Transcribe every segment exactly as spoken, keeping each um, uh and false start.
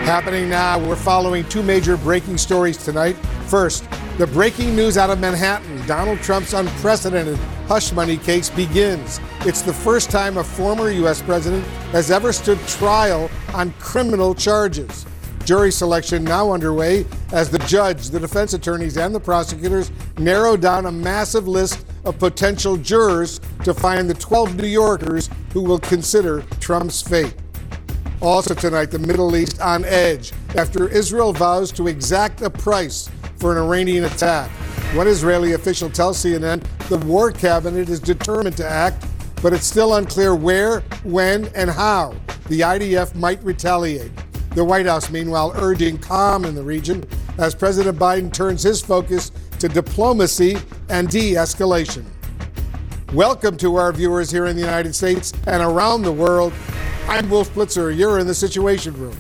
Happening now, we're following two major breaking stories tonight. First, the breaking news out of Manhattan. Donald Trump's unprecedented hush money case begins. It's the first time a former U S president has ever stood trial on criminal charges. Jury selection now underway as the judge, the defense attorneys, and the prosecutors narrow down a massive list of potential jurors to find the twelve New Yorkers who will consider Trump's fate. Also tonight, the Middle East on edge after Israel vows to exact a price for an Iranian attack. One Israeli official tells C N N the war cabinet is determined to act, but it's still unclear where, when, and how the I D F might retaliate. The White House, meanwhile, urging calm in the region as President Biden turns his focus to diplomacy and de-escalation. Welcome to our viewers here in the United States and around the world. I'm Wolf Blitzer. You're in the Situation Room.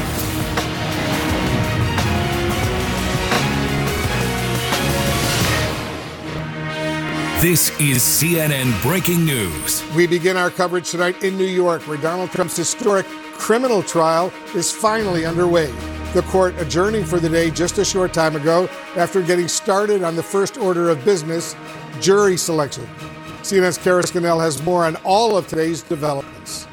This is C N N Breaking News. We begin our coverage tonight in New York, where Donald Trump's historic criminal trial is finally underway. The court adjourning for the day just a short time ago after getting started on the first order of business, jury selection. C N N's Kara Scannell has more on all of today's developments.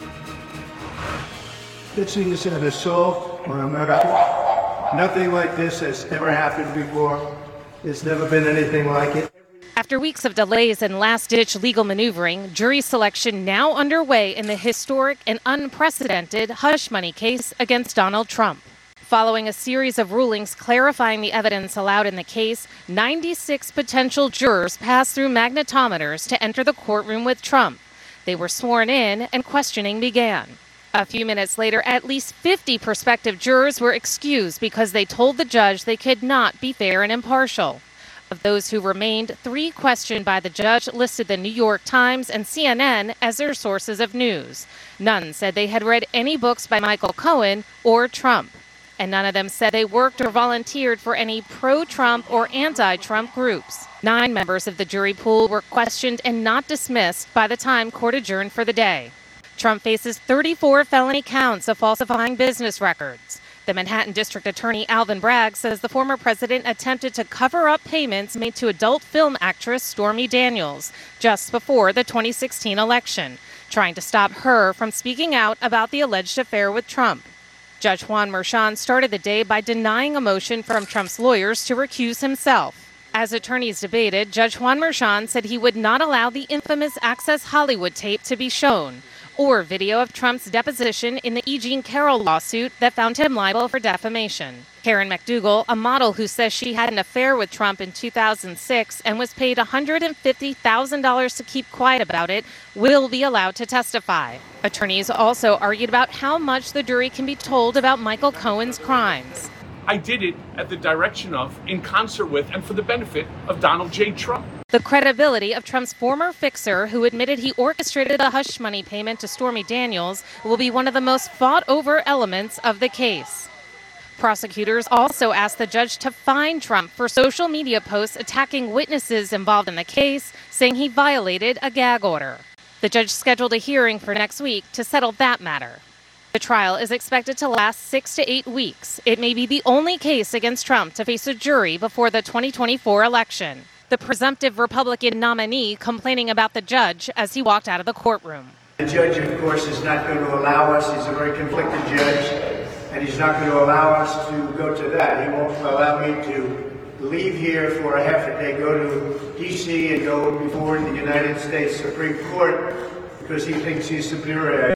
This is an assault or a murder. Nothing like this has ever happened before. There's never been anything like it. After weeks of delays and last-ditch legal maneuvering, jury selection now underway in the historic and unprecedented hush money case against Donald Trump. Following a series of rulings clarifying the evidence allowed in the case, ninety-six potential jurors passed through magnetometers to enter the courtroom with Trump. They were sworn in and questioning began. A few minutes later, at least fifty prospective jurors were excused because they told the judge they could not be fair and impartial. Of those who remained, three questioned by the judge listed the New York Times and C N N as their sources of news. None said they had read any books by Michael Cohen or Trump. And none of them said they worked or volunteered for any pro-Trump or anti-Trump groups. Nine members of the jury pool were questioned and not dismissed by the time court adjourned for the day. Trump faces thirty-four felony counts of falsifying business records. The Manhattan District Attorney Alvin Bragg says the former president attempted to cover up payments made to adult film actress Stormy Daniels just before the twenty sixteen election, trying to stop her from speaking out about the alleged affair with Trump. Judge Juan Merchan started the day by denying a motion from Trump's lawyers to recuse himself. As attorneys debated, Judge Juan Merchan said he would not allow the infamous Access Hollywood tape to be shown, or video of Trump's deposition in the E. Jean Carroll lawsuit that found him liable for defamation. Karen McDougal, a model who says she had an affair with Trump in two thousand six and was paid one hundred fifty thousand dollars to keep quiet about it, will be allowed to testify. Attorneys also argued about how much the jury can be told about Michael Cohen's crimes. I did it at the direction of, in concert with, and for the benefit of Donald J. Trump. The credibility of Trump's former fixer, who admitted he orchestrated the hush money payment to Stormy Daniels, will be one of the most fought-over elements of the case. Prosecutors also asked the judge to fine Trump for social media posts attacking witnesses involved in the case, saying he violated a gag order. The judge scheduled a hearing for next week to settle that matter. The trial is expected to last six to eight weeks. It may be the only case against Trump to face a jury before the twenty twenty-four election. The presumptive Republican nominee complaining about the judge as he walked out of the courtroom. The judge, of course, is not going to allow us. He's a very conflicted judge, and he's not going to allow us to go to that. He won't allow me to leave here for a half a day, go to D C and go before the United States Supreme Court because he thinks he's superior.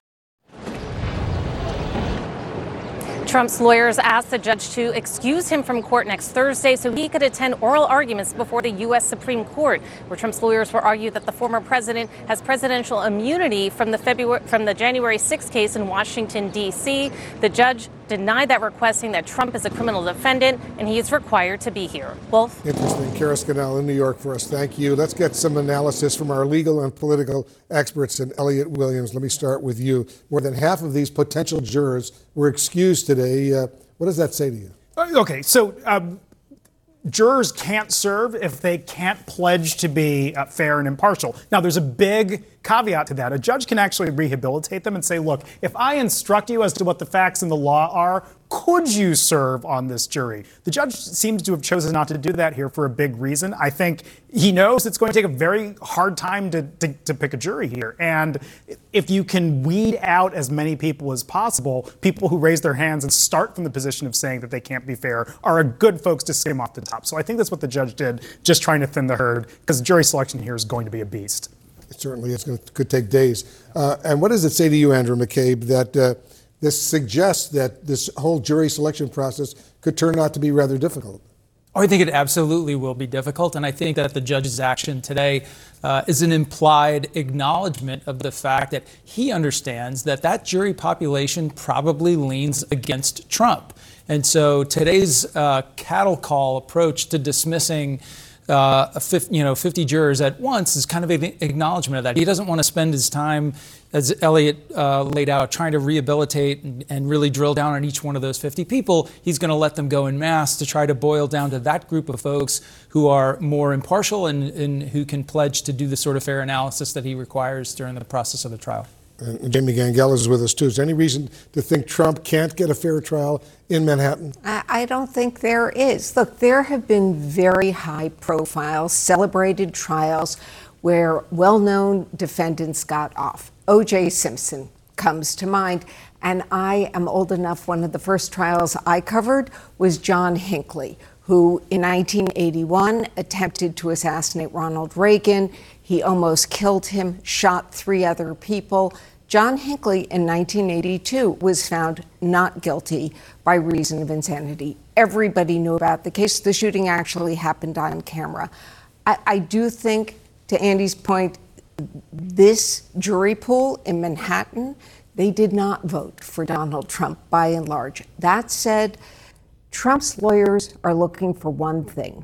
Trump's lawyers asked the judge to excuse him from court next Thursday so he could attend oral arguments before the U S Supreme Court, where Trump's lawyers will argue that the former president has presidential immunity from the February from the January sixth case in Washington, D C. The judge denied that request, saying that Trump is a criminal defendant and he is required to be here. Wolf? Interesting. Kara Scannell in New York for us. Thank you. Let's get some analysis from our legal and political experts. And Elliot Williams, let me start with you. More than half of these potential jurors were excused today. Uh, what does that say to you? Okay, so um, jurors can't serve if they can't pledge to be uh, fair and impartial. Now, there's a big caveat to that. A judge can actually rehabilitate them and say, look, if I instruct you as to what the facts and the law are, could you serve on this jury? The judge seems to have chosen not to do that here for a big reason. I think he knows it's going to take a very hard time to, to, to pick a jury here. And if you can weed out as many people as possible, people who raise their hands and start from the position of saying that they can't be fair are a good folks to skim off the top. So I think that's what the judge did, just trying to thin the herd, because jury selection here is going to be a beast. It certainly is. Going to, could take days. Uh, and what does it say to you, Andrew McCabe, that uh, this suggests that this whole jury selection process could turn out to be rather difficult? Oh, I think it absolutely will be difficult, and I think that the judge's action today uh, is an implied acknowledgement of the fact that he understands that that jury population probably leans against Trump. And so today's uh, cattle call approach to dismissing Uh, a fifty, you know, fifty jurors at once is kind of an acknowledgement of that. He doesn't want to spend his time, as Elliot uh, laid out, trying to rehabilitate and, and really drill down on each one of those fifty people. He's going to let them go en masse to try to boil down to that group of folks who are more impartial and, and who can pledge to do the sort of fair analysis that he requires during the process of the trial. And Jamie Gangel is with us, too. Is there any reason to think Trump can't get a fair trial in Manhattan? I don't think there is. Look, there have been very high-profile, celebrated trials where well-known defendants got off. O J Simpson comes to mind, and I am old enough, one of the first trials I covered was John Hinckley, who in nineteen eighty-one attempted to assassinate Ronald Reagan. He almost killed him, shot three other people. John Hinckley in nineteen eighty-two was found not guilty by reason of insanity. Everybody knew about the case. The shooting actually happened on camera. I, I do think, to Andy's point, this jury pool in Manhattan, they did not vote for Donald Trump by and large. That said, Trump's lawyers are looking for one thing,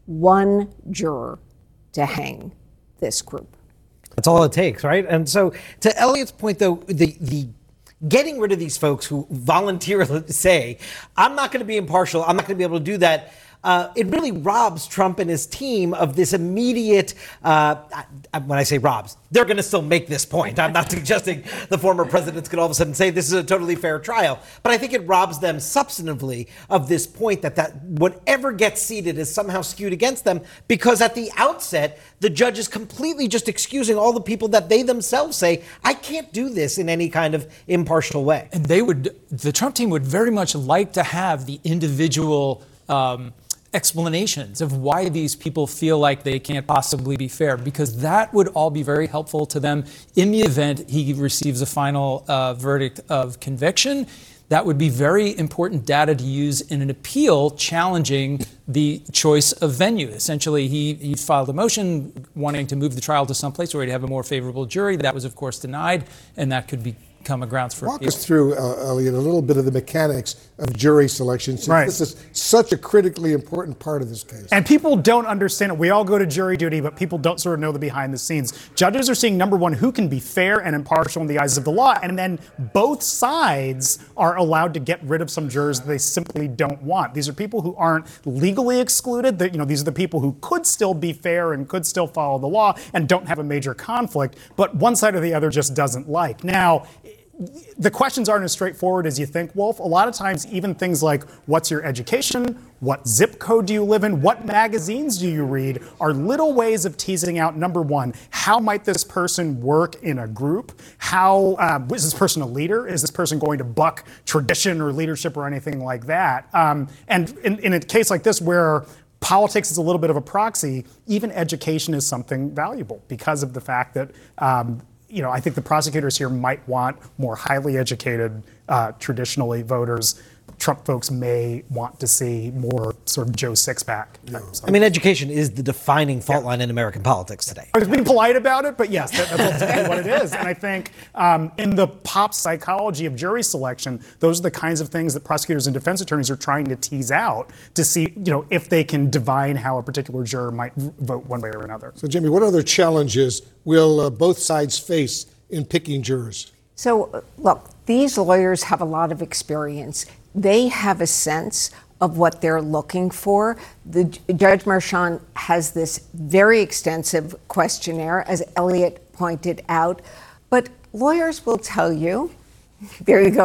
one juror to hang this group. That's all it takes, right? And so to Elliot's point, though, the the getting rid of these folks who voluntarily say, I'm not going to be impartial, I'm not going to be able to do that, uh, it really robs Trump and his team of this immediate, uh, when I say robs, they're going to still make this point. I'm not suggesting the former presidents could all of a sudden say this is a totally fair trial, but I think it robs them substantively of this point that, that whatever gets seated is somehow skewed against them, because at the outset, the judge is completely just excusing all the people that they themselves say, I can't do this in any kind of impartial way. And they would, the Trump team would very much like to have the individual um, explanations of why these people feel like they can't possibly be fair, because that would all be very helpful to them in the event he receives a final uh, verdict of conviction. That would be very important data to use in an appeal challenging the choice of venue. Essentially, he, he filed a motion wanting to move the trial to someplace where he'd have a more favorable jury. That was, of course, denied, and that could become a grounds for Walk appeal. us through, uh, Elliot, a little bit of the mechanics of jury selection, since Right. this is such a critically important part of this case. And people don't understand it. We all go to jury duty, but people don't sort of know the behind the scenes. Judges are seeing, number one, who can be fair and impartial in the eyes of the law, and then both sides are allowed to get rid of some jurors that they simply don't want. These are people who aren't legally excluded. That, you know, these are the people who could still be fair and could still follow the law and don't have a major conflict, but one side or the other just doesn't like. Now, the questions aren't as straightforward as you think, Wolf. A lot of times, even things like, what's your education? What zip code do you live in? What magazines do you read? Are little ways of teasing out, number one, how might this person work in a group? How, um, is this person a leader? Is this person going to buck tradition or leadership or anything like that? Um, and in, in a case like this where politics is a little bit of a proxy, even education is something valuable because of the fact that um, you know, I think the prosecutors here might want more highly educated, uh, traditionally voters. Trump folks may want to see more sort of Joe Sixpack. No. I mean, education is the defining fault yeah. line in American politics today. I was being polite about it, but yes, that, that's ultimately what it is. And I think um, in the pop psychology of jury selection, those are the kinds of things that prosecutors and defense attorneys are trying to tease out to see, you know, if they can divine how a particular juror might vote one way or another. So, Jimmy, what other challenges will uh, both sides face in picking jurors? So, look, these lawyers have a lot of experience. They have a sense of what they're looking for. The Judge Merchan has this very extensive questionnaire, as Elliot pointed out. But lawyers will tell you, there you go, Elliot,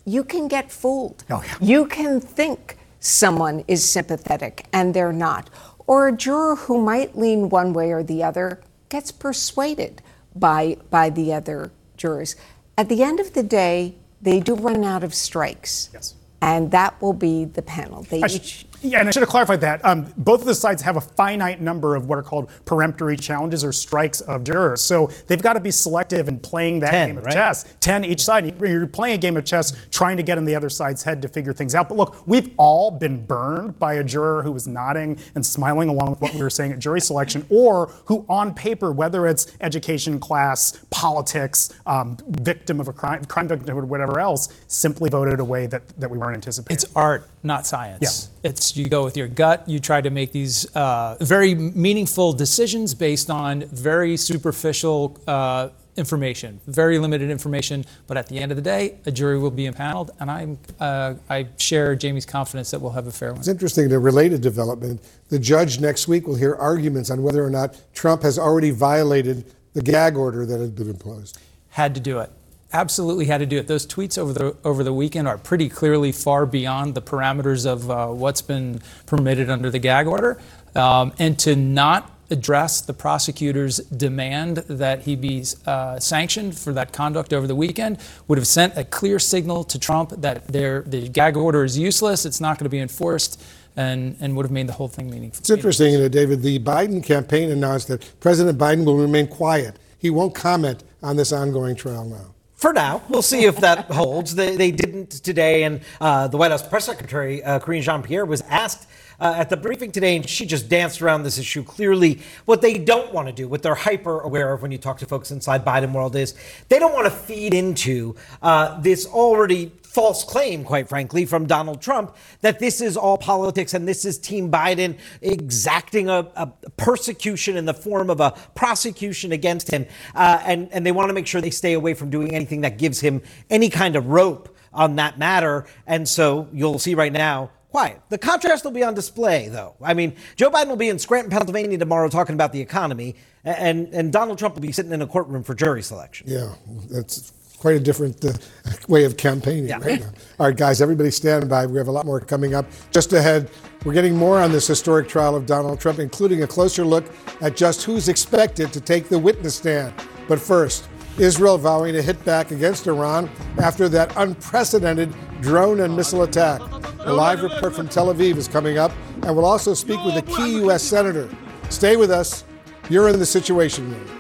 you can get fooled. Oh, yeah. You can think someone is sympathetic and they're not. Or a juror who might lean one way or the other gets persuaded by, by the other jurors. At the end of the day, they do run out of strikes. Yes. And that will be the panel. They I each. sh- yeah, and I should have clarified that. Um, both of the sides have a finite number of what are called peremptory challenges or strikes of jurors. So they've got to be selective in playing that Ten, game of right? chess. Ten each side. You're playing a game of chess trying to get in the other side's head to figure things out. But look, we've all been burned by a juror who was nodding and smiling along with what we were saying at jury selection, or who on paper, whether it's education, class, politics, um, victim of a crime, crime victim or whatever else, simply voted a way that, that we weren't anticipating. It's art, not science. Yeah. It's you go with your gut. You try to make these uh, very meaningful decisions based on very superficial uh, information, very limited information. But at the end of the day, a jury will be impaneled, and I'm uh, I share Jamie's confidence that we'll have a fair one. It's interesting, the related development. The judge next week will hear arguments on whether or not Trump has already violated the gag order that has been imposed. Had to do it. Absolutely had to do it. Those tweets over the over the weekend are pretty clearly far beyond the parameters of uh, what's been permitted under the gag order. Um, and to not address the prosecutor's demand that he be uh, sanctioned for that conduct over the weekend would have sent a clear signal to Trump that their, the gag order is useless, it's not going to be enforced, and, and would have made the whole thing meaningful. It's interesting, you know, David, the Biden campaign announced that President Biden will remain quiet. He won't comment on this ongoing trial now. For now, we'll see if that holds. They, they didn't today, and uh, the White House press secretary, uh, Karine Jean-Pierre, was asked uh, at the briefing today, and she just danced around this issue. Clearly, what they don't want to do, what they're hyper aware of when you talk to folks inside Biden world, is they don't want to feed into uh, this already false claim, quite frankly, from Donald Trump that this is all politics and this is Team Biden exacting a, a persecution in the form of a prosecution against him. Uh, and, and they want to make sure they stay away from doing anything that gives him any kind of rope on that matter. And so you'll see right now, quiet. The contrast will be on display, though. I mean, Joe Biden will be in Scranton, Pennsylvania tomorrow talking about the economy, and, and Donald Trump will be sitting in a courtroom for jury selection. Yeah, that's quite a different uh, way of campaigning Yeah. right now. All right, guys, everybody stand by. We have a lot more coming up. Just ahead, we're getting more on this historic trial of Donald Trump, including a closer look at just who's expected to take the witness stand. But first, Israel vowing to hit back against Iran after that unprecedented drone and missile attack. A live report from Tel Aviv is coming up, and we'll also speak with a key U S senator. Stay with us. You're in the Situation Room.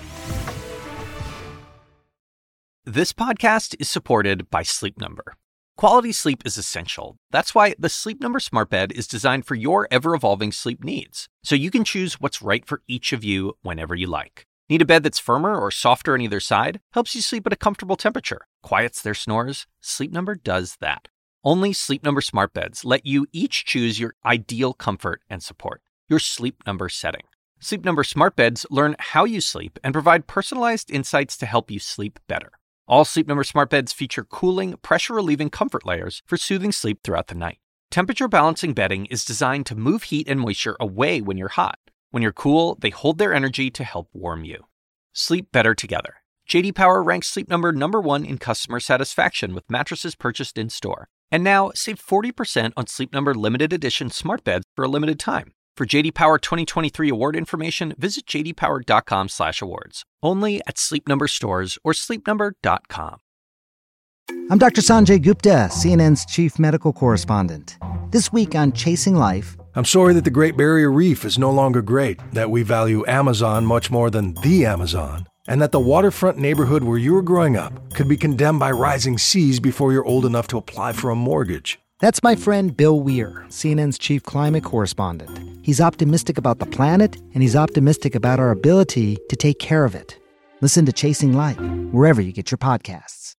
This podcast is supported by Sleep Number. Quality sleep is essential. That's why the Sleep Number Smart Bed is designed for your ever-evolving sleep needs, so you can choose what's right for each of you whenever you like. Need a bed that's firmer or softer on either side? Helps you sleep at a comfortable temperature. Quiets their snores? Sleep Number does that. Only Sleep Number Smart Beds let you each choose your ideal comfort and support, your Sleep Number setting. Sleep Number Smart Beds learn how you sleep and provide personalized insights to help you sleep better. All Sleep Number Smart Beds feature cooling, pressure-relieving comfort layers for soothing sleep throughout the night. Temperature-balancing bedding is designed to move heat and moisture away when you're hot. When you're cool, they hold their energy to help warm you. Sleep better together. J D Power ranks Sleep Number number one in customer satisfaction with mattresses purchased in-store. And now, save forty percent on Sleep Number limited edition smart beds for a limited time. For J D Power twenty twenty-three award information, visit j d power dot com slash awards. Only at Sleep Number stores or sleep number dot com. I'm Doctor Sanjay Gupta, C N N's chief medical correspondent. This week on Chasing Life... I'm sorry that the Great Barrier Reef is no longer great, that we value Amazon much more than the Amazon, and that the waterfront neighborhood where you were growing up could be condemned by rising seas before you're old enough to apply for a mortgage. That's my friend Bill Weir, C N N's chief climate correspondent. He's optimistic about the planet, and he's optimistic about our ability to take care of it. Listen to Chasing Life, wherever you get your podcasts.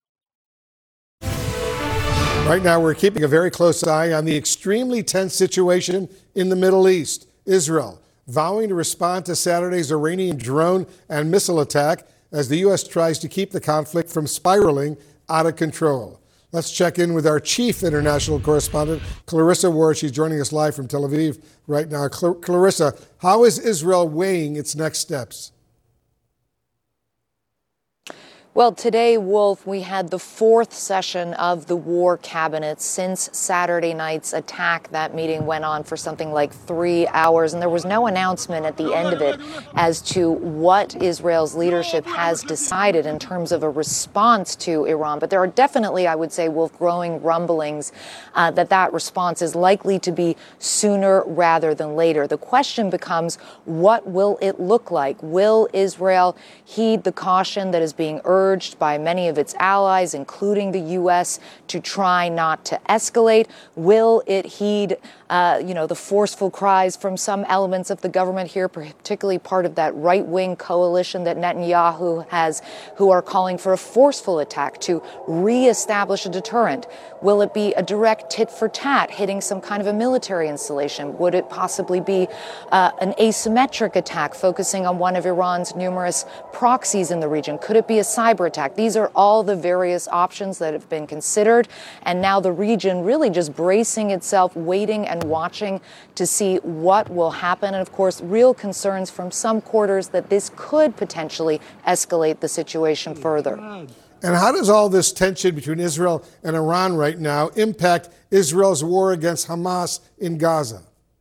Right now, we're keeping a very close eye on the extremely tense situation in the Middle East. Israel vowing to respond to Saturday's Iranian drone and missile attack as the U S tries to keep the conflict from spiraling out of control. Let's check in with our chief international correspondent, Clarissa Ward. She's joining us live from Tel Aviv right now. Cl- Clarissa, how is Israel weighing its next steps? Well, today, Wolf, we had the fourth session of the War Cabinet since Saturday night's attack. That meeting went on for something like three hours, and there was no announcement at the end of it as to what Israel's leadership has decided in terms of a response to Iran. But there are definitely, I would say, Wolf, growing rumblings uh, that that response is likely to be sooner rather than later. The question becomes, what will it look like? Will Israel heed the caution that is being urged by many of its allies, including the U S, to try not to escalate? Will it heed, uh, you know, the forceful cries from some elements of the government here, particularly part of that right-wing coalition that Netanyahu has, who are calling for a forceful attack to reestablish a deterrent? Will it be a direct tit-for-tat, hitting some kind of a military installation? Would it possibly be uh, an asymmetric attack, focusing on one of Iran's numerous proxies in the region? Could it be a cyber attack? These are all the various options that have been considered, and now the region really just bracing itself, waiting and watching to see what will happen. And of course, real concerns from some quarters that this could potentially escalate the situation further. And how does all this tension between Israel and Iran right now impact Israel's war against Hamas in Gaza?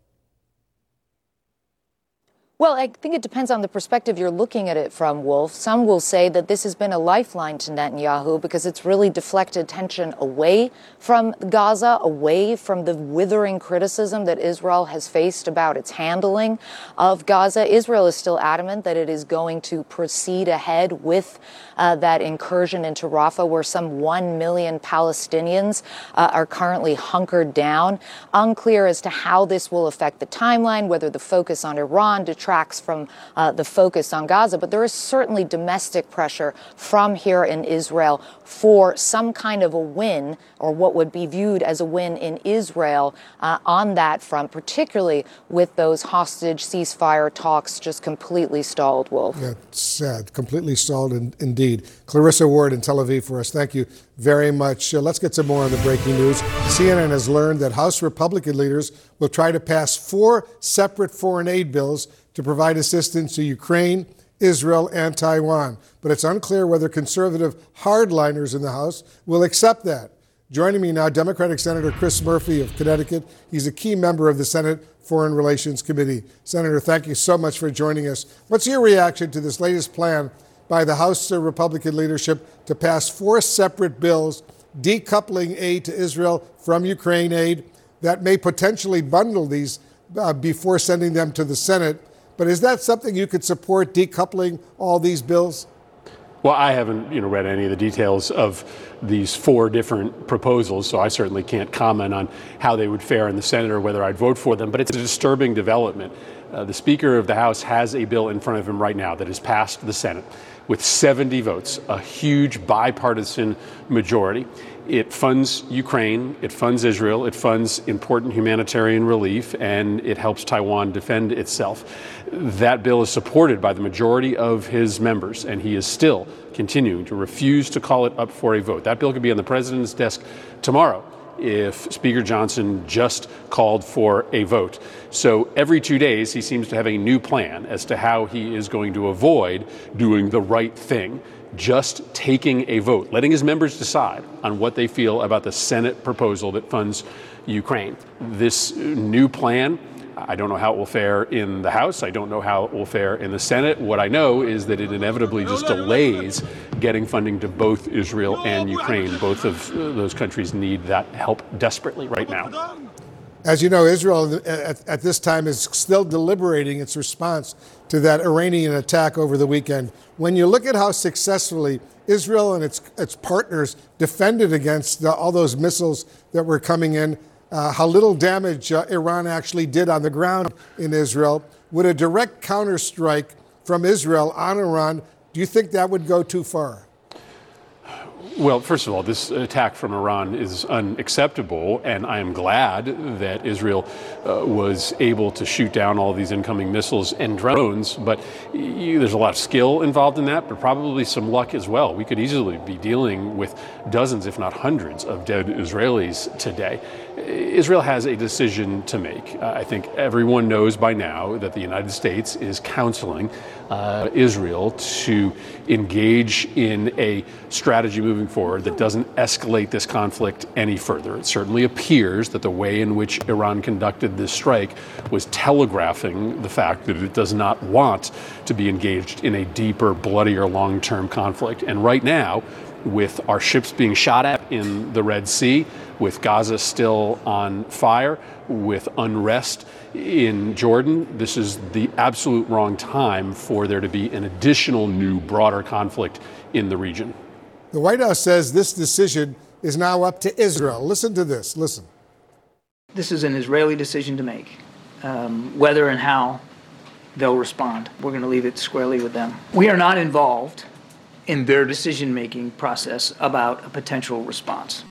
Well, I think it depends on the perspective you're looking at it from, Wolf. Some will say that this has been a lifeline to Netanyahu because it's really deflected attention away from Gaza, away from the withering criticism that Israel has faced about its handling of Gaza. Israel is still adamant that it is going to proceed ahead with uh, that incursion into Rafah, where some one million Palestinians uh, are currently hunkered down. Unclear as to how this will affect the timeline, whether the focus on Iran detracts from uh, the focus on Gaza, but there is certainly domestic pressure from here in Israel for some kind of a win, or what would be viewed as a win in Israel uh, on that front, particularly with those hostage ceasefire talks just completely stalled, Wolf. Yeah, it's sad, completely stalled in, indeed. Clarissa Ward in Tel Aviv for us. Thank you very much. Uh, let's get some more on the breaking news. C N N has learned that House Republican leaders will try to pass four separate foreign aid bills to provide assistance to Ukraine, Israel, and Taiwan. But it's unclear whether conservative hardliners in the House will accept that. Joining me now, Democratic Senator Chris Murphy of Connecticut. He's a key member of the Senate Foreign Relations Committee. Senator, thank you so much for joining us. What's your reaction to this latest plan by the House Republican leadership to pass four separate bills decoupling aid to Israel from Ukraine aid that may potentially bundle these uh, before sending them to the Senate? But is that something you could support, decoupling all these bills? Well, I haven't, you know, read any of the details of these four different proposals, so I certainly can't comment on how they would fare in the Senate or whether I'd vote for them. But it's a disturbing development. Uh, the Speaker of the House has a bill in front of him right now that has passed the Senate with seventy votes, a huge bipartisan majority. It funds Ukraine, it funds Israel, it funds important humanitarian relief, and it helps Taiwan defend itself. That bill is supported by the majority of his members, and he is still continuing to refuse to call it up for a vote. That bill could be on the president's desk tomorrow if Speaker Johnson just called for a vote. So every two days, he seems to have a new plan as to how he is going to avoid doing the right thing, just taking a vote, letting his members decide on what they feel about the Senate proposal that funds Ukraine. This new plan, I don't know how it will fare in the House. I don't know how it will fare in the Senate. What I know is that it inevitably just delays getting funding to both Israel and Ukraine. Both of those countries need that help desperately right now. As you know, Israel at, at this time is still deliberating its response to that Iranian attack over the weekend. When you look at how successfully Israel and its its partners defended against the, all those missiles that were coming in, uh, how little damage uh, Iran actually did on the ground in Israel, would a direct counterstrike from Israel on Iran, do you think that would go too far? Well, first of all, this attack from Iran is unacceptable, and I am glad that Israel uh, was able to shoot down all these incoming missiles and drones. But you, there's a lot of skill involved in that, but probably some luck as well. We could easily be dealing with dozens, if not hundreds, of dead Israelis today. Israel has a decision to make. Uh, I think everyone knows by now that the United States is counseling uh, Israel to engage in a strategy moving forward that doesn't escalate this conflict any further. It certainly appears that the way in which Iran conducted this strike was telegraphing the fact that it does not want to be engaged in a deeper, bloodier, long-term conflict. And right now, with our ships being shot at in the Red Sea, with Gaza still on fire, with unrest in Jordan, this is the absolute wrong time for there to be an additional new, broader conflict in the region. The White House says this decision is now up to Israel. Listen to this. Listen. This is an Israeli decision to make. Um, whether and how they'll respond, we're going to leave it squarely with them. We are not involved in their decision-making process about a potential response.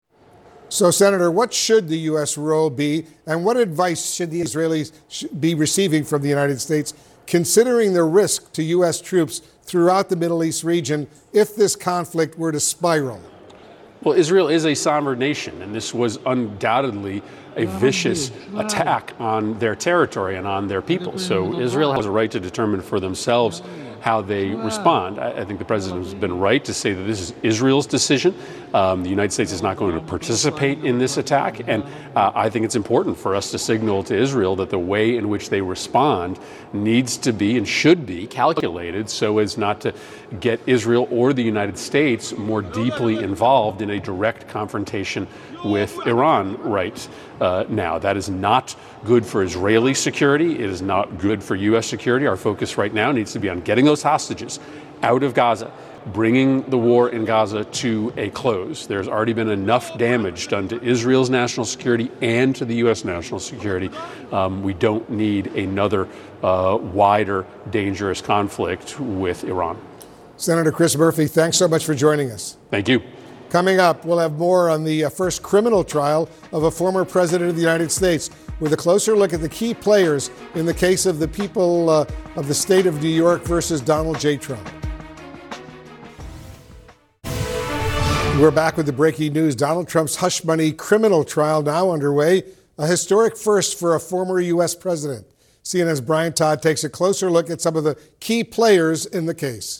So, Senator, what should the U S role be, and what advice should the Israelis be receiving from the United States, considering the risk to U S troops throughout the Middle East region if this conflict were to spiral? Well, Israel is a sovereign nation, and this was undoubtedly a vicious attack on their territory and on their people. So Israel has a right to determine for themselves how they respond. I, I think the president has been right to say that this is Israel's decision. Um, the United States is not going to participate in this attack, and uh, I think it's important for us to signal to Israel that the way in which they respond needs to be and should be calculated so as not to get Israel or the United States more deeply involved in a direct confrontation with Iran right uh, now. That is not good for Israeli security. It is not good for U S security. Our focus right now needs to be on getting those hostages out of Gaza, bringing the war in Gaza to a close. There's already been enough damage done to Israel's national security and to the U S national security. Um, we don't need another uh, wider, dangerous conflict with Iran. Senator Chris Murphy, thanks so much for joining us. Thank you. Coming up, we'll have more on the first criminal trial of a former president of the United States, with a closer look at the key players in the case of the people uh, of the state of New York versus Donald J. Trump. We're back with the breaking news. Donald Trump's hush money criminal trial now underway, a historic first for a former U S president. C N N's Brian Todd takes a closer look at some of the key players in the case.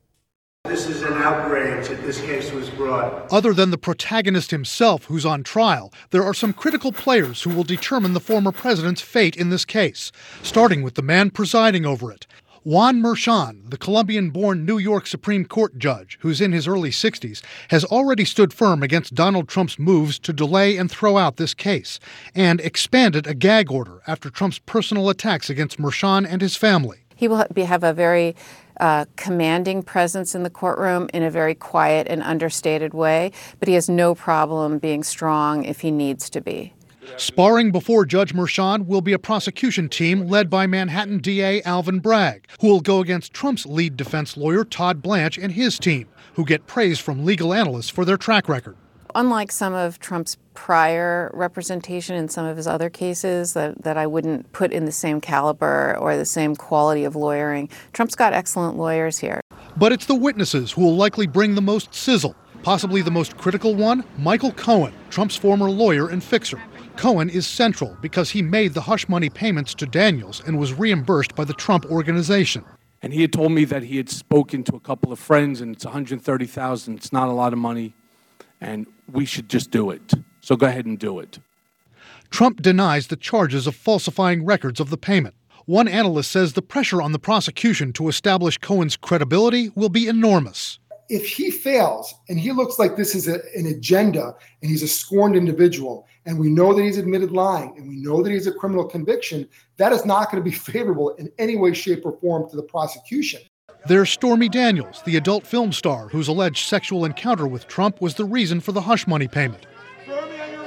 This is an outrage that this case was brought. Other than the protagonist himself, who's on trial, there are some critical players who will determine the former president's fate in this case, starting with the man presiding over it. Juan Merchan, the Colombian-born New York Supreme Court judge, who's in his early sixties, has already stood firm against Donald Trump's moves to delay and throw out this case, and expanded a gag order after Trump's personal attacks against Merchan and his family. He will be, have a very uh, commanding presence in the courtroom in a very quiet and understated way, but he has no problem being strong if he needs to be. Sparring before Judge Merchan will be a prosecution team led by Manhattan D A Alvin Bragg, who will go against Trump's lead defense lawyer Todd Blanche and his team, who get praise from legal analysts for their track record. Unlike some of Trump's prior representation in some of his other cases that, that I wouldn't put in the same caliber or the same quality of lawyering, Trump's got excellent lawyers here. But it's the witnesses who will likely bring the most sizzle. Possibly the most critical one, Michael Cohen, Trump's former lawyer and fixer. Cohen is central because he made the hush money payments to Daniels and was reimbursed by the Trump organization. And he had told me that he had spoken to a couple of friends, and it's one hundred thirty thousand dollars. It's not a lot of money, and we should just do it. So go ahead and do it. Trump denies the charges of falsifying records of the payment. One analyst says the pressure on the prosecution to establish Cohen's credibility will be enormous. If he fails and he looks like this is a, an agenda and he's a scorned individual, and we know that he's admitted lying and we know that he's a criminal conviction, that is not going to be favorable in any way, shape, or form to the prosecution. There's Stormy Daniels, the adult film star whose alleged sexual encounter with Trump was the reason for the hush money payment.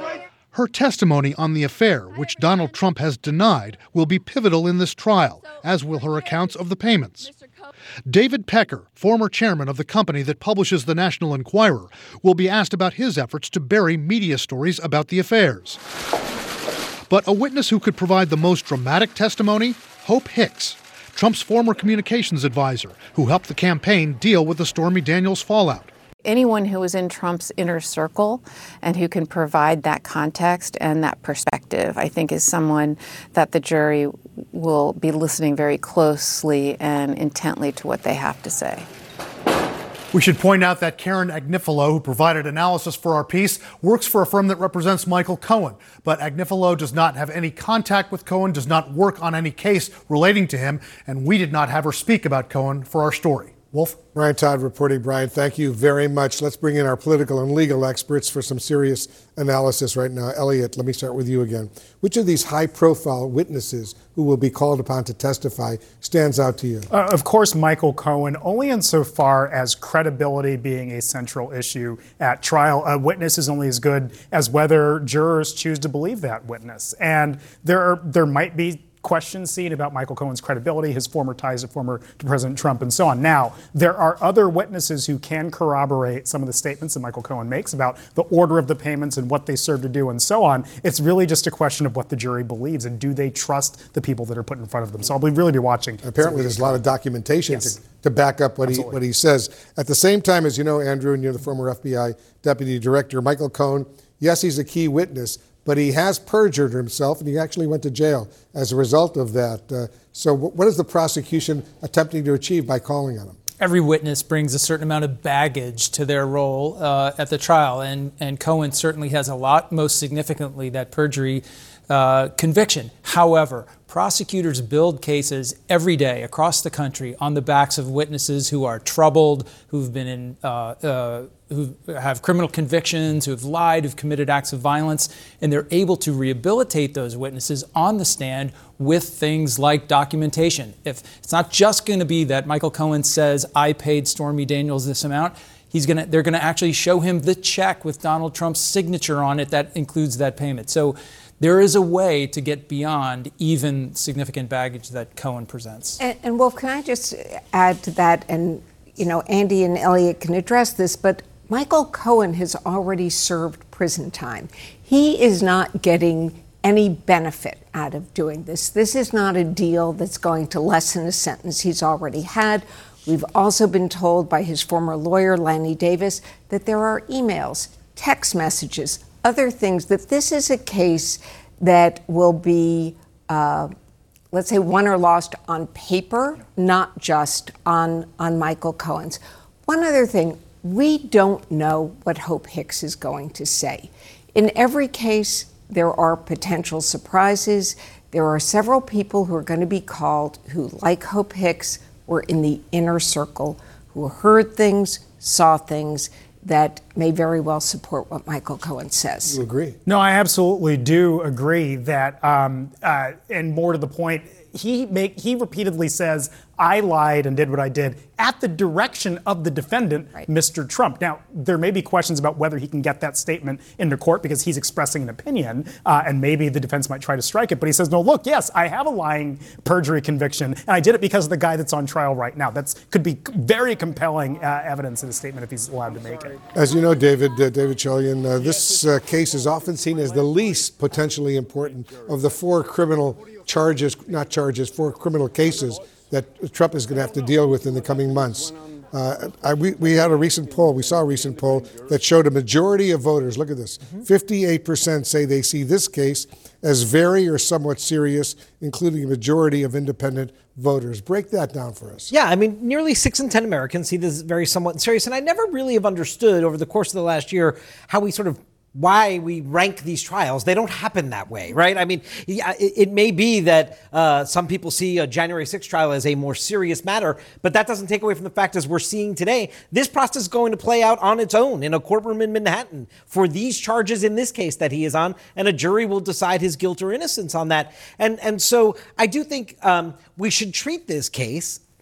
Her testimony on the affair, which Donald Trump has denied, will be pivotal in this trial, as will her accounts of the payments. David Pecker, former chairman of the company that publishes the National Enquirer, will be asked about his efforts to bury media stories about the affairs. But a witness who could provide the most dramatic testimony? Hope Hicks, Trump's former communications advisor, who helped the campaign deal with the Stormy Daniels fallout. Anyone who is in Trump's inner circle and who can provide that context and that perspective, I think, is someone that the jury will be listening very closely and intently to what they have to say. We should point out that Karen Agnifilo, who provided analysis for our piece, works for a firm that represents Michael Cohen. But Agnifilo does not have any contact with Cohen, does not work on any case relating to him, and we did not have her speak about Cohen for our story. Wolf? Brian Todd reporting. Brian, thank you very much. Let's bring in our political and legal experts for some serious analysis right now. Elliot, let me start with you again. Which of these high-profile witnesses who will be called upon to testify stands out to you? Uh, of course, Michael Cohen, only insofar as credibility being a central issue at trial. A witness is only as good as whether jurors choose to believe that witness. And there are, there might be questions seen about Michael Cohen's credibility, his former ties to former to President Trump, and so on. Now, there are other witnesses who can corroborate some of the statements that Michael Cohen makes about the order of the payments and what they serve to do and so on. It's really just a question of what the jury believes and do they trust the people that are put in front of them. So I'll be really be watching. Apparently, there's a lot of documentation yes. to, to back up what Absolutely. he what he says. At the same time, as you know, Andrew, and you're the former F B I deputy director, Michael Cohen, yes, he's a key witness, but he has perjured himself, and he actually went to jail as a result of that. Uh, so what is the prosecution attempting to achieve by calling on him? Every witness brings a certain amount of baggage to their role uh, at the trial, and, and Cohen certainly has a lot, most significantly that perjury uh, conviction. However, prosecutors build cases every day across the country on the backs of witnesses who are troubled, who've been in, uh, uh, who have criminal convictions, who have lied, who've committed acts of violence, and they're able to rehabilitate those witnesses on the stand with things like documentation. If it's not just going to be that Michael Cohen says, I paid Stormy Daniels this amount, he's gonna, they're going to actually show him the check with Donald Trump's signature on it that includes that payment. So there is a way to get beyond even significant baggage that Cohen presents. And, and Wolf, can I just add to that? And, you know, Andy and Elliot can address this, but Michael Cohen has already served prison time. He is not getting any benefit out of doing this. This is not a deal that's going to lessen a sentence he's already had. We've also been told by his former lawyer, Lanny Davis, that there are emails, text messages, other things, that this is a case that will be, uh, let's say, won or lost on paper, not just on, on Michael Cohen's. One other thing, we don't know what Hope Hicks is going to say. In every case, there are potential surprises. There are several people who are going to be called who, like Hope Hicks, were in the inner circle, who heard things, saw things that may very well support what Michael Cohen says. You agree? No, I absolutely do agree that, um, uh, and more to the point, he make he repeatedly says, I lied and did what I did at the direction of the defendant, right. Mister Trump. Now, there may be questions about whether he can get that statement into court because he's expressing an opinion, uh, and maybe the defense might try to strike it. But he says, no, look, yes, I have a lying perjury conviction, and I did it because of the guy that's on trial right now. That could be very compelling uh, evidence in a statement if he's allowed to make it. As you know, David, uh, David Cholian, uh, this uh, case is often seen as the least potentially important of the four criminal charges, not charges, four criminal cases that Trump is going to have to deal with in the coming months. Uh, I, we, we had a recent poll, we saw a recent poll that showed a majority of voters, look at this, mm-hmm. fifty-eight percent say they see this case as very or somewhat serious, including a majority of independent voters. Break that down for us. Yeah, I mean, nearly six in ten Americans see this very somewhat serious, and I never really have understood over the course of the last year how we sort of why we rank these trials. They don't happen that way, right? I mean, yeah, it, it may be that uh, some people see a January sixth trial as a more serious matter, but that doesn't take away from the fact, as we're seeing today, this process is going to play out on its own in a courtroom in Manhattan for these charges in this case that he is on, and a jury will decide his guilt or innocence on that. And, and so I do think um, we should treat this case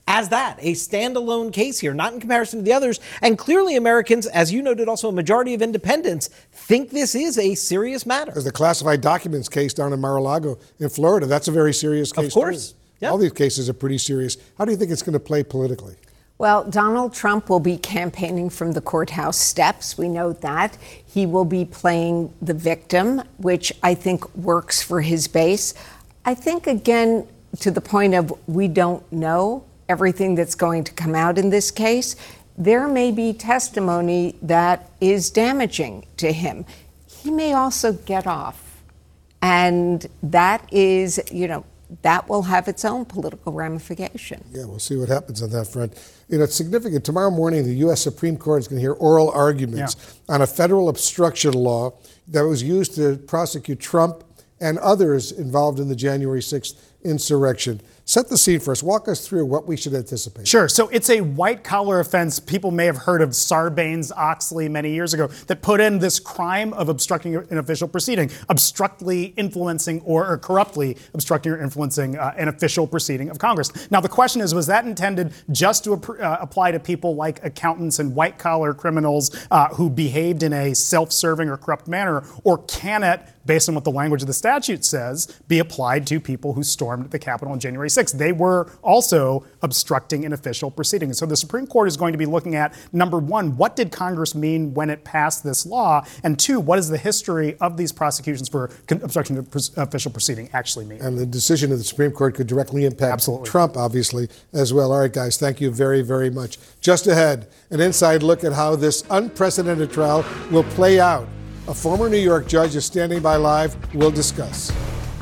as that, a standalone case here, not in comparison to the others. And clearly Americans, as you noted, also a majority of independents, think this is a serious matter. There's the classified documents case down in Mar-a-Lago in Florida. That's a very serious case. Of course. Yep. All these cases are pretty serious. How do you think it's going to play politically? Well, Donald Trump will be campaigning from the courthouse steps. We know that. He will be playing the victim, which I think works for his base. I think, again, to the point of we don't know everything that's going to come out in this case, there may be testimony that is damaging to him. He may also get off. And that is, you know, that will have its own political ramification. Yeah, we'll see what happens on that front. You know, it's significant. Tomorrow morning, the U S Supreme Court is going to hear oral arguments yeah. on a federal obstruction law that was used to prosecute Trump and others involved in the January sixth insurrection. Set the scene for us. Walk us through what we should anticipate. Sure. So it's a white-collar offense. People may have heard of Sarbanes-Oxley many years ago that put in this crime of obstructing an official proceeding, obstructly influencing or, or corruptly obstructing or influencing uh, an official proceeding of Congress. Now, the question is, was that intended just to uh, apply to people like accountants and white-collar criminals uh, who behaved in a self-serving or corrupt manner, or can it, based on what the language of the statute says, be applied to people who stormed the Capitol on January sixth? They were also obstructing an official proceeding. So the Supreme Court is going to be looking at, number one, what did Congress mean when it passed this law? And two, what is the history of these prosecutions for obstruction of official proceeding actually mean? And the decision of the Supreme Court could directly impact Absolutely. Trump, obviously, as well. All right, guys, thank you very, very much. Just ahead, an inside look at how this unprecedented trial will play out. A former New York judge is standing by live. We'll discuss.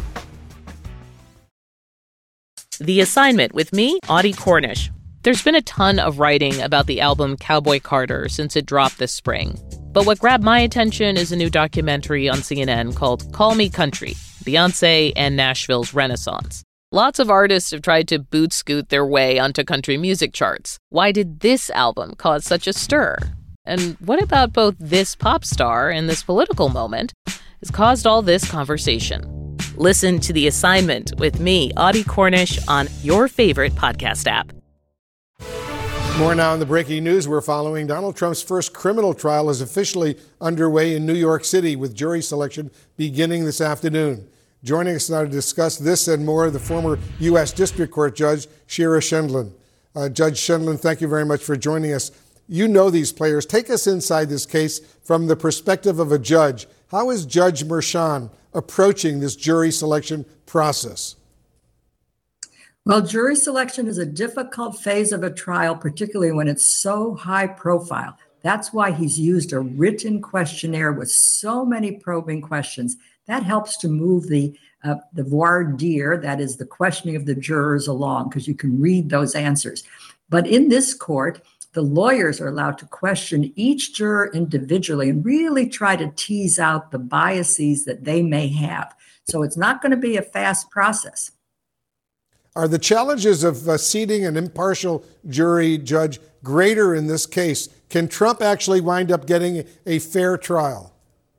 The Assignment with me, Audie Cornish. There's been a ton of writing about the album Cowboy Carter since it dropped this spring. But what grabbed my attention is a new documentary on C N N called Call Me Country, Beyoncé and Nashville's Renaissance. Lots of artists have tried to boot scoot their way onto country music charts. Why did this album cause such a stir? And what about both this pop star and this political moment has caused all this conversation? Listen to The Assignment with me, Audie Cornish, on your favorite podcast app. More now in the breaking news we're following. Donald Trump's first criminal trial is officially underway in New York City, with jury selection beginning this afternoon. Joining us now to discuss this and more, the former U S District Court Judge Shira Shendlin. Uh, Judge Shendlin, thank you very much for joining us. You know these players. Take us inside this case from the perspective of a judge. How is Judge Merchan approaching this jury selection process? Well, jury selection is a difficult phase of a trial, particularly when it's so high profile. That's why he's used a written questionnaire with so many probing questions. That helps to move the uh, the voir dire, that is the questioning of the jurors, along, because you can read those answers. But in this court, the lawyers are allowed to question each juror individually and really try to tease out the biases that they may have. So it's not going to be a fast process. Are the challenges of uh, seating an impartial jury judge greater in this case? Can Trump actually wind up getting a fair trial?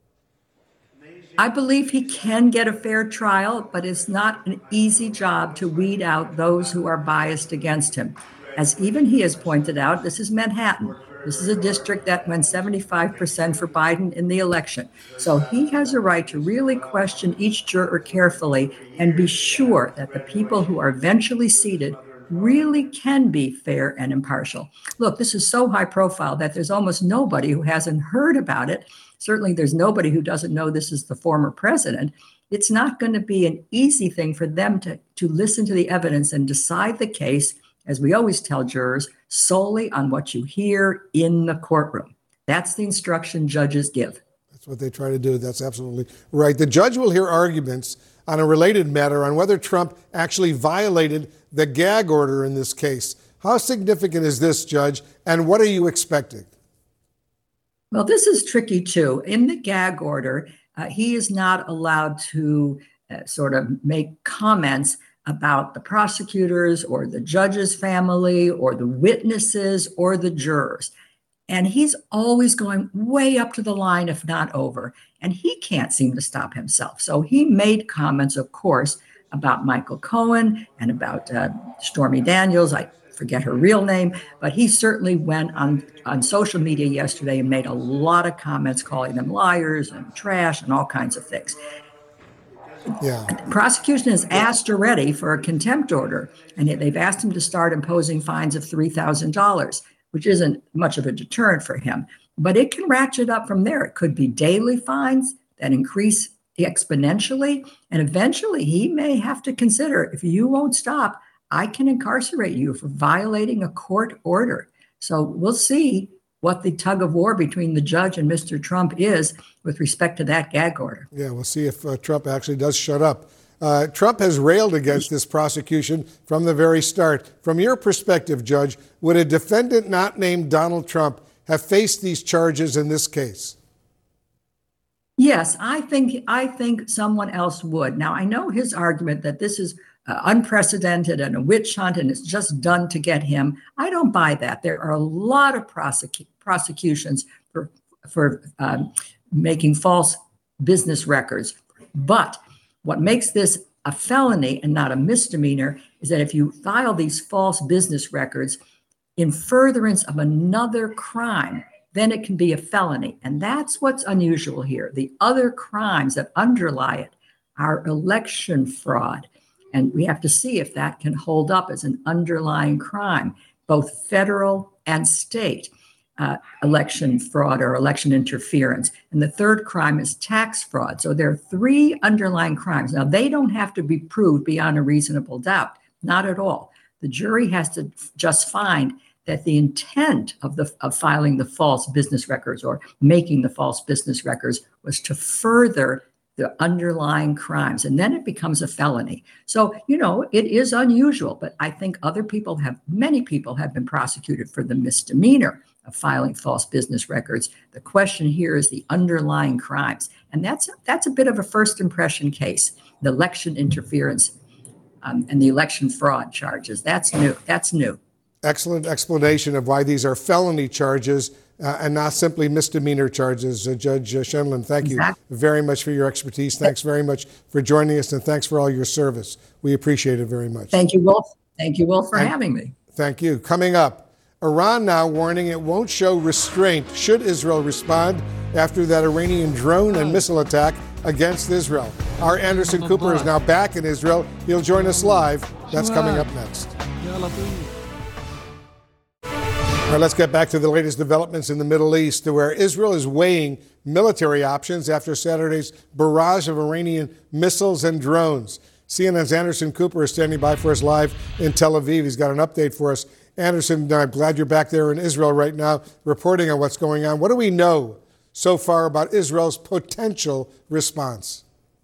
I believe he can get a fair trial, but it's not an easy job to weed out those who are biased against him. As even he has pointed out, this is Manhattan. This is a district that went seventy-five percent for Biden in the election. So he has a right to really question each juror carefully and be sure that the people who are eventually seated really can be fair and impartial. Look, this is so high profile that there's almost nobody who hasn't heard about it. Certainly there's nobody who doesn't know this is the former president. It's not going to be an easy thing for them to, to listen to the evidence and decide the case, as we always tell jurors, solely on what you hear in the courtroom. That's the instruction judges give. That's what they try to do. That's absolutely right. The judge will hear arguments on a related matter on whether Trump actually violated the gag order in this case. How significant is this, Judge, and what are you expecting? Well, this is tricky, too. In the gag order, uh, he is not allowed to uh, sort of make comments about the prosecutors or the judge's family or the witnesses or the jurors. And he's always going way up to the line, if not over. And he can't seem to stop himself. So he made comments, of course, about Michael Cohen and about uh, Stormy Daniels. I forget her real name, but he certainly went on, on social media yesterday and made a lot of comments calling them liars and trash and all kinds of things. Yeah. The prosecution has asked already for a contempt order, and they've asked him to start imposing fines of three thousand dollars, which isn't much of a deterrent for him. But it can ratchet up from there. It could be daily fines that increase exponentially, and eventually he may have to consider, if you won't stop, I can incarcerate you for violating a court order. So we'll see what the tug of war between the judge and Mister Trump is with respect to that gag order. Yeah, we'll see if uh, Trump actually does shut up. Uh, Trump has railed against this prosecution from the very start. From your perspective, Judge, would a defendant not named Donald Trump have faced these charges in this case? Yes, I think I think someone else would. Now, I know his argument that this is uh, unprecedented and a witch hunt and it's just done to get him. I don't buy that. There are a lot of prosecu- prosecutions for, for um, making false business records. But what makes this a felony and not a misdemeanor is that if you file these false business records in furtherance of another crime, then it can be a felony. And that's what's unusual here. The other crimes that underlie it are election fraud. And we have to see if that can hold up as an underlying crime, both federal and state uh, election fraud or election interference. And the third crime is tax fraud. So there are three underlying crimes. Now, they don't have to be proved beyond a reasonable doubt. Not at all. The jury has to just find that the intent of the of filing the false business records or making the false business records was to further the underlying crimes, and then it becomes a felony. So, you know, it is unusual, but I think other people have, many people have been prosecuted for the misdemeanor of filing false business records. The question here is the underlying crimes, and that's that's a bit of a first impression case. The election interference um, and the election fraud charges. That's new. That's new. Excellent explanation of why these are felony charges uh, and not simply misdemeanor charges. Uh, Judge uh, Shenlin, thank Exactly. you very much for your expertise. Thanks very much for joining us, and thanks for all your service. We appreciate it very much. Thank you, Wolf. Thank you, Wolf, for And having me. Thank you. Coming up, Iran now warning it won't show restraint should Israel respond after that Iranian drone and missile attack against Israel. Our Anderson Cooper is now back in Israel. He'll join us live. That's coming up next. All right, let's get back to the latest developments in the Middle East, where Israel is weighing military options after Saturday's barrage of Iranian missiles and drones. C N N's Anderson Cooper is standing by for us live in Tel Aviv. He's got an update for us. Anderson, I'm glad you're back there in Israel right now, reporting on what's going on. What do we know so far about Israel's potential response?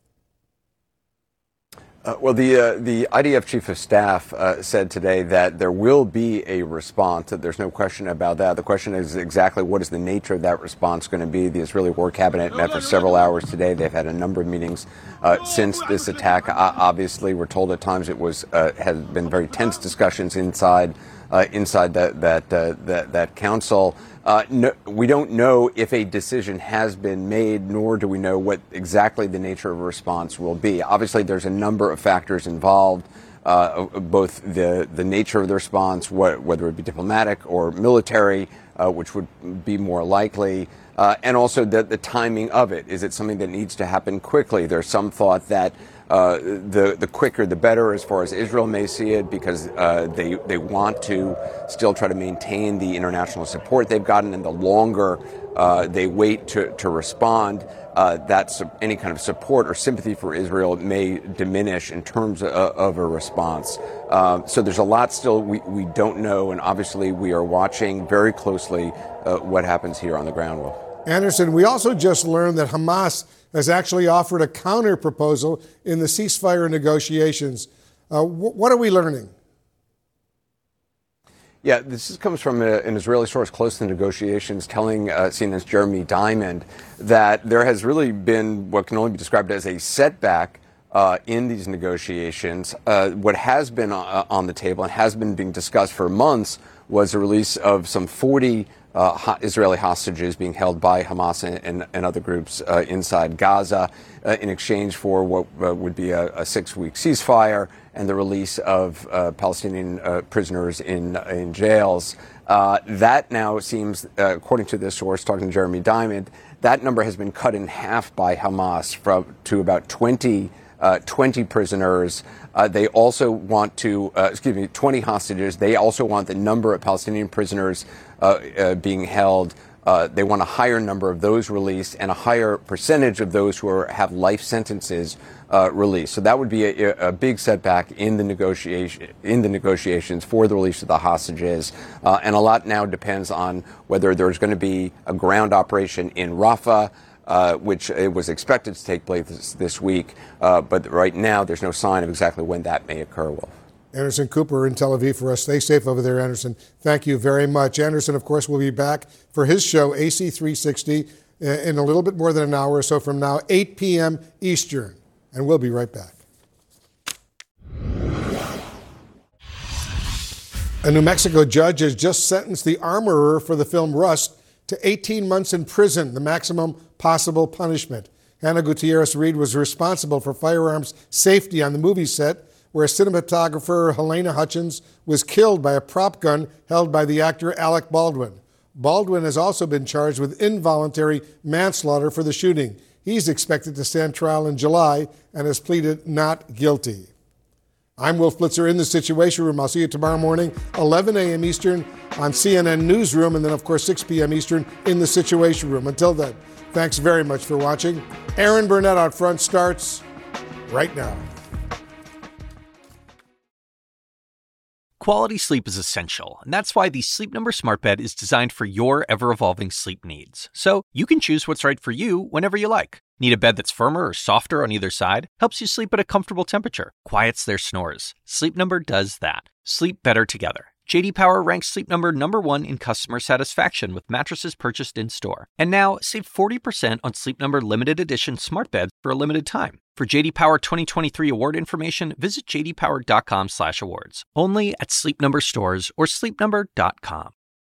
Uh, well, the uh, the I D F chief of staff uh, said today that there will be a response. That there's no question about that. The question is exactly what is the nature of that response going to be. The Israeli War Cabinet met for several hours today. They've had a number of meetings uh, since this attack. Uh, obviously, we're told at times it was uh, has been very tense discussions inside uh, inside that that uh, that that council. Uh, no, we don't know if a decision has been made, nor do we know what exactly the nature of a response will be. Obviously, there's a number of factors involved, uh, both the, the nature of the response, what, whether it be diplomatic or military, uh, which would be more likely, uh, and also the, the timing of it. Is it something that needs to happen quickly? There's some thought that Uh, the the quicker the better, as far as Israel may see it, because uh, they they want to still try to maintain the international support they've gotten, and the longer uh, they wait to to respond, uh, that's any kind of support or sympathy for Israel may diminish in terms of, of a response. Um, so there's a lot still we, we don't know, and obviously we are watching very closely uh, what happens here on the ground. Will. Anderson, we also just learned that Hamas has actually offered a counter proposal in the ceasefire negotiations. Uh, wh- what are we learning? Yeah, this comes from a, an Israeli source close to the negotiations telling uh, C N N's Jeremy Diamond that there has really been what can only be described as a setback uh, in these negotiations. Uh, what has been uh, on the table and has been being discussed for months was the release of some forty uh, ho- Israeli hostages being held by Hamas and, and, and other groups uh, inside Gaza uh, in exchange for what uh, would be a, a six-week ceasefire and the release of uh, Palestinian uh, prisoners in in jails. Uh, that now seems, uh, according to this source, talking to Jeremy Diamond, that number has been cut in half by Hamas from to about twenty, uh, twenty prisoners. Uh, they also want to, uh, excuse me, twenty hostages. They also want the number of Palestinian prisoners uh, uh, being held. Uh, they want a higher number of those released and a higher percentage of those who are, have life sentences uh, released. So that would be a, a big setback in the negotiation in the negotiations for the release of the hostages. Uh, and a lot now depends on whether there's going to be a ground operation in Rafah, uh, which it was expected to take place this, this week. Uh, but right now, there's no sign of exactly when that may occur, Wolf. Anderson Cooper in Tel Aviv for us. Stay safe over there, Anderson. Thank you very much. Anderson, of course, will be back for his show, A C three sixty, in a little bit more than an hour or so from now, eight p.m. Eastern. And we'll be right back. A New Mexico judge has just sentenced the armorer for the film Rust to eighteen months in prison, the maximum possible punishment. Hannah Gutierrez Reed was responsible for firearms safety on the movie set, where cinematographer Helena Hutchins was killed by a prop gun held by the actor Alec Baldwin. Baldwin has also been charged with involuntary manslaughter for the shooting. He's expected to stand trial in July and has pleaded not guilty. I'm Wolf Blitzer in the Situation Room. I'll see you tomorrow morning, eleven a.m. Eastern on C N N Newsroom, and then, of course, six p.m. Eastern in the Situation Room. Until then, thanks very much for watching. Aaron Burnett out front starts right now. Quality sleep is essential, and that's why the Sleep Number Smart Bed is designed for your ever-evolving sleep needs. So you can choose what's right for you whenever you like. Need a bed that's firmer or softer on either side? Helps you sleep at a comfortable temperature. Quiets their snores. Sleep Number does that. Sleep better together. J D Power ranks Sleep Number number one in customer satisfaction with mattresses purchased in-store. And now, save forty percent on Sleep Number limited edition smart beds for a limited time. For J D Power twenty twenty-three award information, visit j d power dot com slash awards. Only at Sleep Number stores or sleep number dot com.